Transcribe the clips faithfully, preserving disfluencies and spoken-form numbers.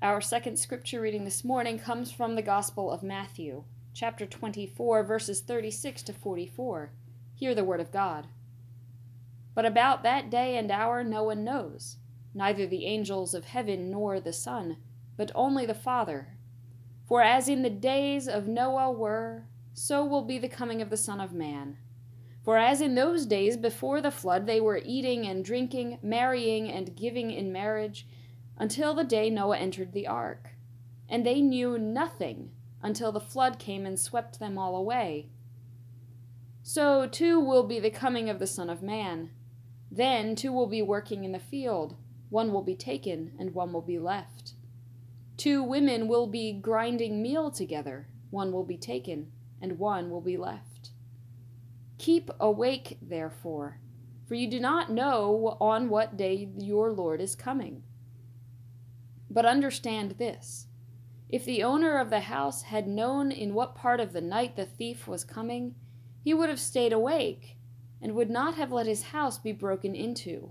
Our second scripture reading this morning comes from the Gospel of Matthew, chapter twenty-four, verses thirty-six to forty-four. Hear the word of God. But about that day and hour no one knows, neither the angels of heaven nor the Son, but only the Father. For as in the days of Noah were, so will be the coming of the Son of Man. For as in those days before the flood they were eating and drinking, marrying and giving in marriage, until the day Noah entered the ark. And they knew nothing until the flood came and swept them all away. So too will be the coming of the Son of Man. Then two will be working in the field, one will be taken and one will be left. Two women will be grinding meal together, one will be taken and one will be left. Keep awake, therefore, for you do not know on what day your Lord is coming. But understand this, if the owner of the house had known in what part of the night the thief was coming, he would have stayed awake and would not have let his house be broken into.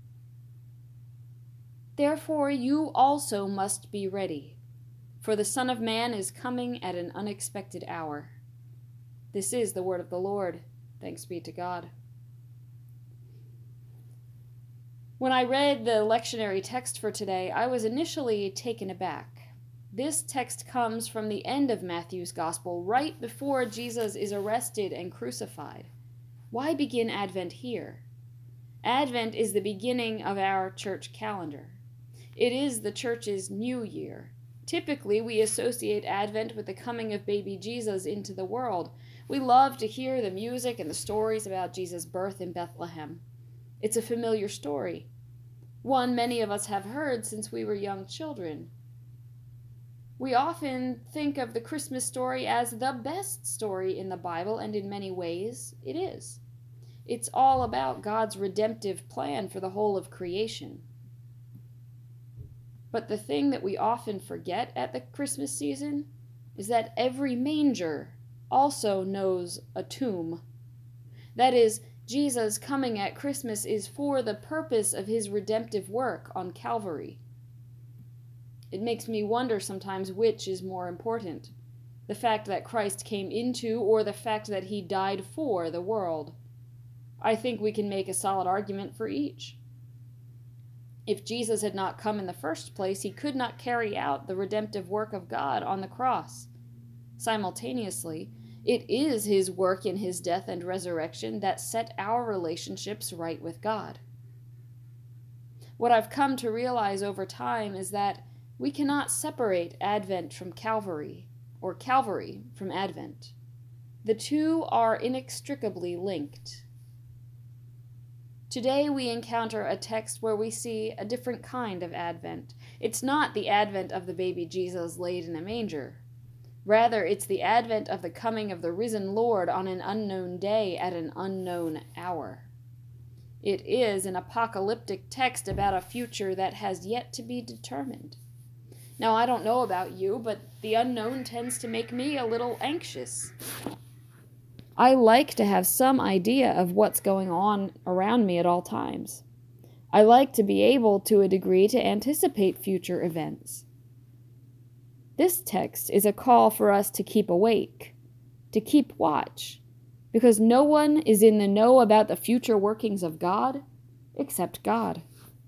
Therefore you also must be ready, for the Son of Man is coming at an unexpected hour. This is the word of the Lord. Thanks be to God. When I read the lectionary text for today, I was initially taken aback. This text comes from the end of Matthew's Gospel, right before Jesus is arrested and crucified. Why begin Advent here? Advent is the beginning of our church calendar. It is the church's new year. Typically, we associate Advent with the coming of baby Jesus into the world. We love to hear the music and the stories about Jesus' birth in Bethlehem. It's a familiar story, one many of us have heard since we were young children. We often think of the Christmas story as the best story in the Bible, and in many ways, it is. It's all about God's redemptive plan for the whole of creation. But the thing that we often forget at the Christmas season is that every manger also knows a tomb. That is, Jesus coming at Christmas is for the purpose of his redemptive work on Calvary. It makes me wonder sometimes which is more important, the fact that Christ came into or the fact that he died for the world. I think we can make a solid argument for each. If Jesus had not come in the first place, he could not carry out the redemptive work of God on the cross. Simultaneously, it is his work in his death and resurrection that set our relationships right with God. What I've come to realize over time is that we cannot separate Advent from Calvary, or Calvary from Advent. The two are inextricably linked. Today we encounter a text where we see a different kind of Advent. It's not the advent of the baby Jesus laid in a manger. Rather, it's the advent of the coming of the risen Lord on an unknown day at an unknown hour. It is an apocalyptic text about a future that has yet to be determined. Now, I don't know about you, but the unknown tends to make me a little anxious. I like to have some idea of what's going on around me at all times. I like to be able, to a degree, to anticipate future events. This text is a call for us to keep awake, to keep watch, because no one is in the know about the future workings of God except God.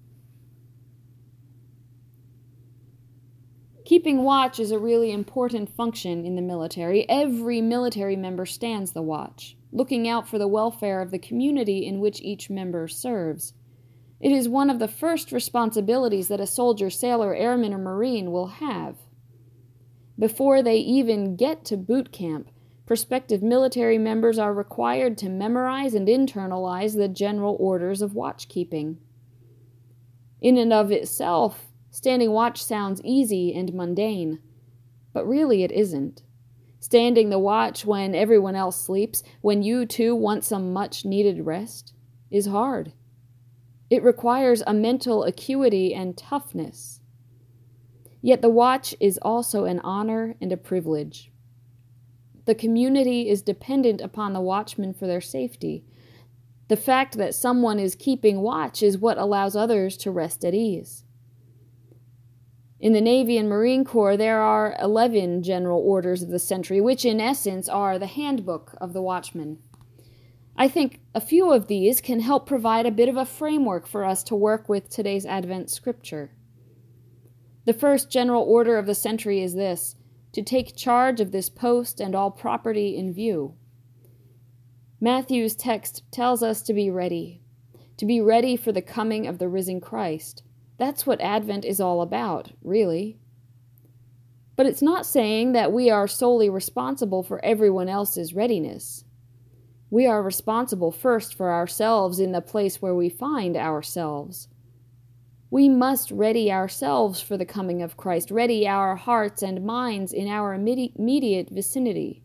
Keeping watch is a really important function in the military. Every military member stands the watch, looking out for the welfare of the community in which each member serves. It is one of the first responsibilities that a soldier, sailor, airman, or marine will have. Before they even get to boot camp, prospective military members are required to memorize and internalize the general orders of watchkeeping. In and of itself, standing watch sounds easy and mundane, but really it isn't. Standing the watch when everyone else sleeps, when you too want some much-needed rest, is hard. It requires a mental acuity and toughness. Yet the watch is also an honor and a privilege. The community is dependent upon the watchmen for their safety. The fact that someone is keeping watch is what allows others to rest at ease. In the Navy and Marine Corps, there are eleven general orders of the century, which in essence are the handbook of the watchman. I think a few of these can help provide a bit of a framework for us to work with today's Advent scripture. The first general order of the century is this: to take charge of this post and all property in view. Matthew's text tells us to be ready, to be ready for the coming of the risen Christ. That's what Advent is all about, really. But it's not saying that we are solely responsible for everyone else's readiness. We are responsible first for ourselves in the place where we find ourselves. We must ready ourselves for the coming of Christ, ready our hearts and minds in our immediate vicinity.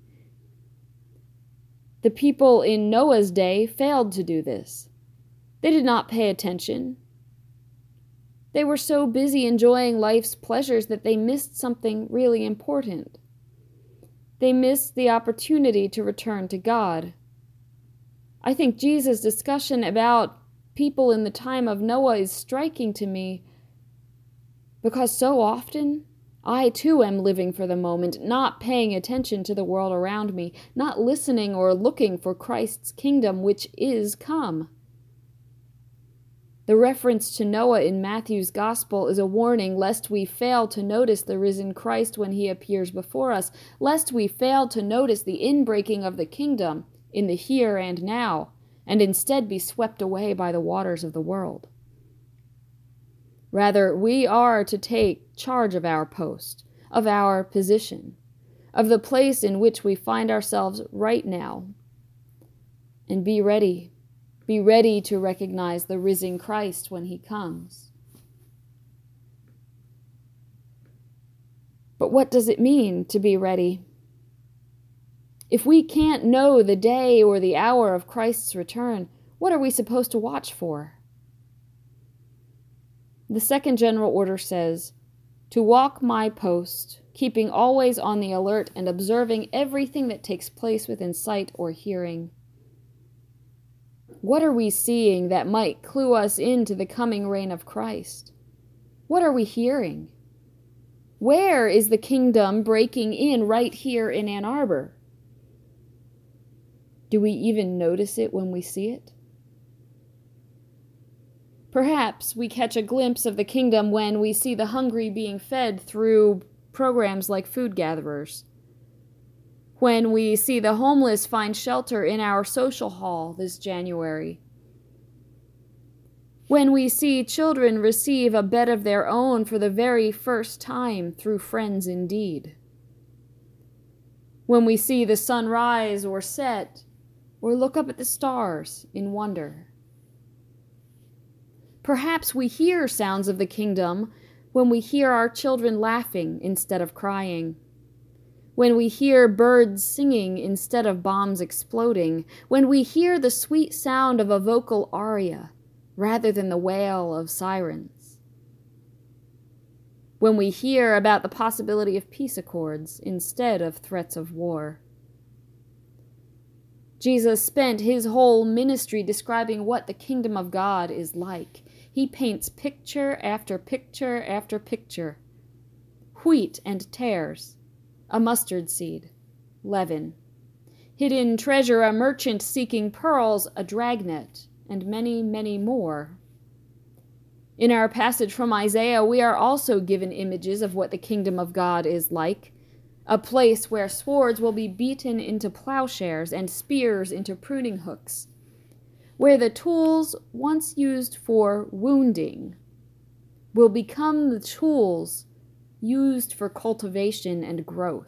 The people in Noah's day failed to do this. They did not pay attention. They were so busy enjoying life's pleasures that they missed something really important. They missed the opportunity to return to God. I think Jesus' discussion about people in the time of Noah is striking to me because so often I too am living for the moment, not paying attention to the world around me, not listening or looking for Christ's kingdom which is come. The reference to Noah in Matthew's Gospel is a warning lest we fail to notice the risen Christ when he appears before us, lest we fail to notice the inbreaking of the kingdom in the here and now, and instead be swept away by the waters of the world. Rather, we are to take charge of our post, of our position, of the place in which we find ourselves right now, and be ready, be ready to recognize the risen Christ when he comes. But what does it mean to be ready? If we can't know the day or the hour of Christ's return, what are we supposed to watch for? The second general order says, to walk my post, keeping always on the alert and observing everything that takes place within sight or hearing. What are we seeing that might clue us into the coming reign of Christ? What are we hearing? Where is the kingdom breaking in right here in Ann Arbor? Do we even notice it when we see it? Perhaps we catch a glimpse of the kingdom when we see the hungry being fed through programs like Food Gatherers. When we see the homeless find shelter in our social hall this January. When we see children receive a bed of their own for the very first time through Friends Indeed. When we see the sun rise or set, or look up at the stars in wonder. Perhaps we hear sounds of the kingdom when we hear our children laughing instead of crying, when we hear birds singing instead of bombs exploding, when we hear the sweet sound of a vocal aria rather than the wail of sirens, when we hear about the possibility of peace accords instead of threats of war. Jesus spent his whole ministry describing what the kingdom of God is like. He paints picture after picture after picture. Wheat and tares, a mustard seed, leaven. Hidden treasure, a merchant seeking pearls, a dragnet, and many, many more. In our passage from Isaiah, we are also given images of what the kingdom of God is like. A place where swords will be beaten into plowshares and spears into pruning hooks, where the tools once used for wounding will become the tools used for cultivation and growth.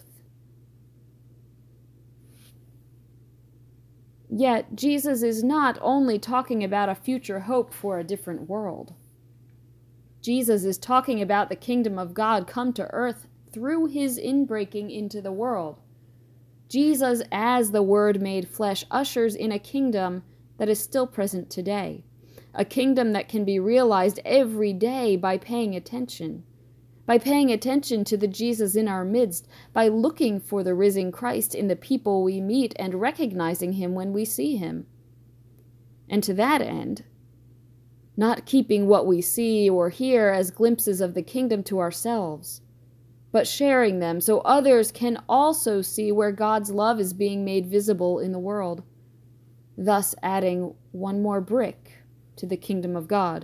Yet, Jesus is not only talking about a future hope for a different world. Jesus is talking about the kingdom of God come to earth through his inbreaking into the world. Jesus, as the Word made flesh, ushers in a kingdom that is still present today, a kingdom that can be realized every day by paying attention, by paying attention to the Jesus in our midst, by looking for the risen Christ in the people we meet and recognizing him when we see him. And to that end, not keeping what we see or hear as glimpses of the kingdom to ourselves, but sharing them so others can also see where God's love is being made visible in the world, thus adding one more brick to the kingdom of God.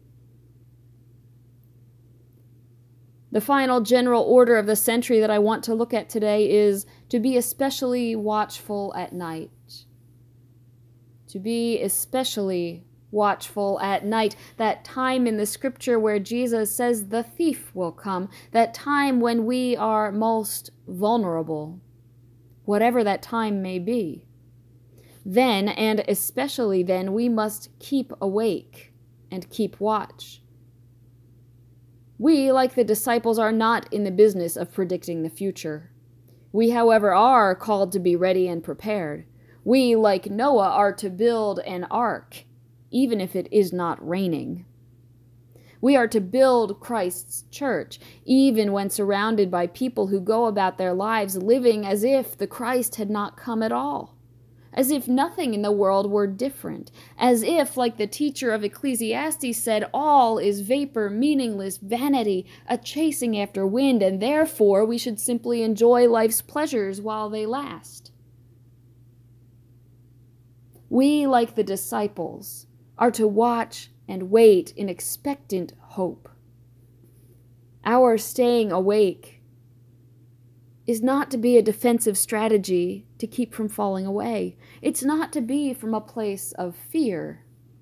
The final general order of the century that I want to look at today is to be especially watchful at night. To be especially watchful at night, that time in the scripture where Jesus says the thief will come, that time when we are most vulnerable, whatever that time may be. Then, and especially then, we must keep awake and keep watch. We, like the disciples, are not in the business of predicting the future. We, however, are called to be ready and prepared. We, like Noah, are to build an ark, even if it is not raining. We are to build Christ's church, even when surrounded by people who go about their lives living as if the Christ had not come at all, as if nothing in the world were different, as if, like the teacher of Ecclesiastes said, all is vapor, meaningless, vanity, a chasing after wind, and therefore we should simply enjoy life's pleasures while they last. We, like the disciples, are to watch and wait in expectant hope. Our staying awake is not to be a defensive strategy to keep from falling away. It's not to be from a place of fear.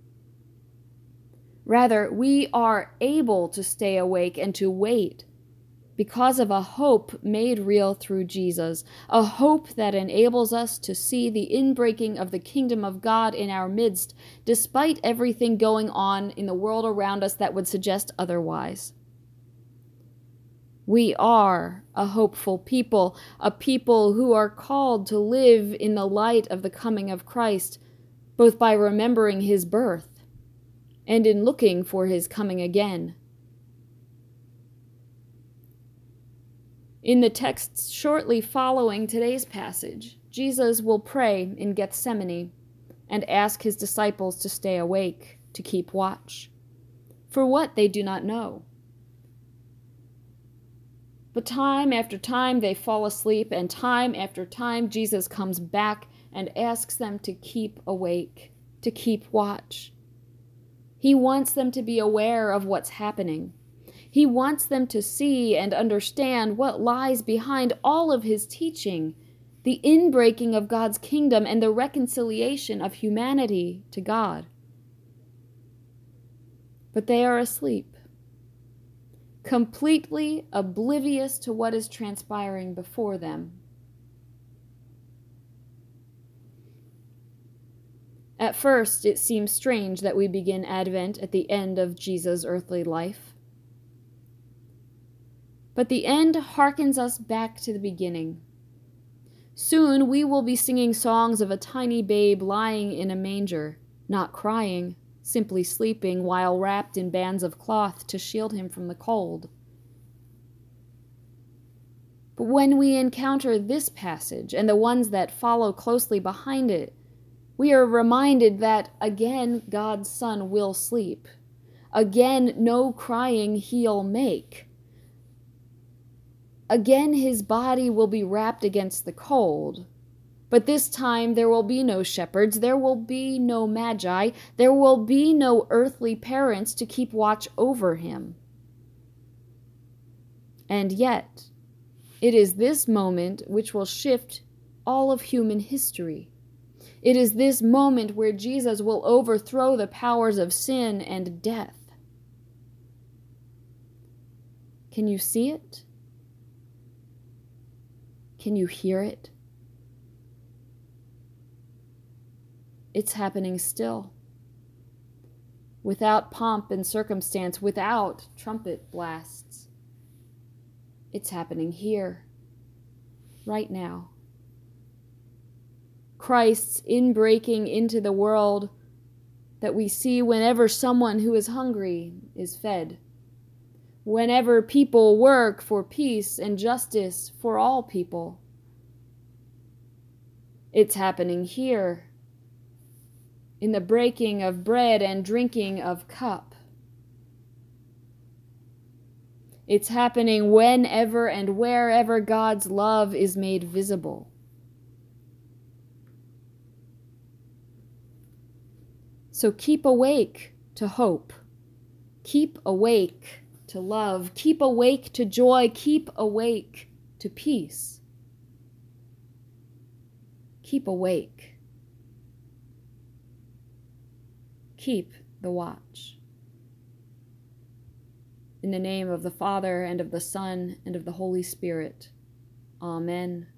Rather, we are able to stay awake and to wait because of a hope made real through Jesus, a hope that enables us to see the inbreaking of the kingdom of God in our midst, despite everything going on in the world around us that would suggest otherwise. We are a hopeful people, a people who are called to live in the light of the coming of Christ, both by remembering his birth and in looking for his coming again. In the texts shortly following today's passage, Jesus will pray in Gethsemane and ask his disciples to stay awake, to keep watch, for what they do not know. But time after time they fall asleep, and time after time Jesus comes back and asks them to keep awake, to keep watch. He wants them to be aware of what's happening. He wants them to see and understand what lies behind all of his teaching, the inbreaking of God's kingdom and the reconciliation of humanity to God. But they are asleep, completely oblivious to what is transpiring before them. At first, it seems strange that we begin Advent at the end of Jesus' earthly life. But the end harkens us back to the beginning. Soon we will be singing songs of a tiny babe lying in a manger, not crying, simply sleeping while wrapped in bands of cloth to shield him from the cold. But when we encounter this passage and the ones that follow closely behind it, we are reminded that again God's Son will sleep. Again no crying he'll make. Again his body will be wrapped against the cold. But this time there will be no shepherds, there will be no magi, there will be no earthly parents to keep watch over him. And yet, it is this moment which will shift all of human history. It is this moment where Jesus will overthrow the powers of sin and death. Can you see it? Can you hear it? It's happening still. Without pomp and circumstance, without trumpet blasts. It's happening here, right now. Christ's inbreaking into the world that we see whenever someone who is hungry is fed. Whenever people work for peace and justice for all people. It's happening here in the breaking of bread and drinking of cup. It's happening whenever and wherever God's love is made visible. So keep awake to hope. Keep awake to love. Keep awake to joy. Keep awake to peace. Keep awake. Keep the watch. In the name of the Father, and of the Son, and of the Holy Spirit. Amen.